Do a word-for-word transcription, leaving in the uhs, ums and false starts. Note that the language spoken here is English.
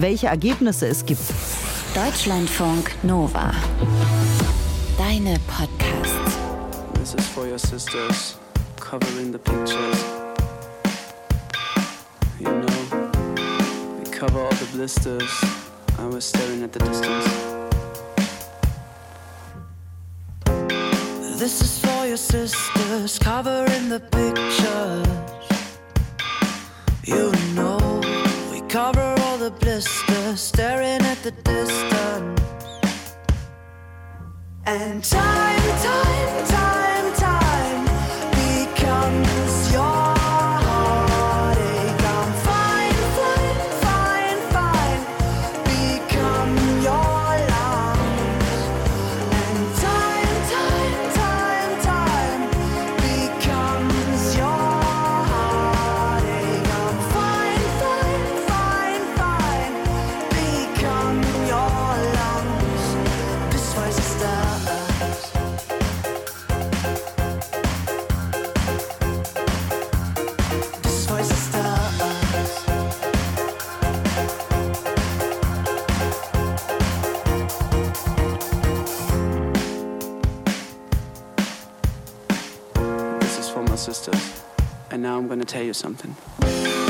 welche Ergebnisse es gibt. Deutschlandfunk Nova. Deine Podcasts. This is for your sisters, covering the pictures. You know, we cover all the blisters. I was staring at the distance. This is for your sisters, covering the pictures. You know, we cover all the blisters, staring at the distance. And time, time, time, time becomes your heartache. I'm fine, fine, fine, fine, become your lungs. And time, time, time, time becomes your heartache. I'm fine, fine, fine, fine, become your lungs. This voice is the sisters, and now I'm gonna tell you something.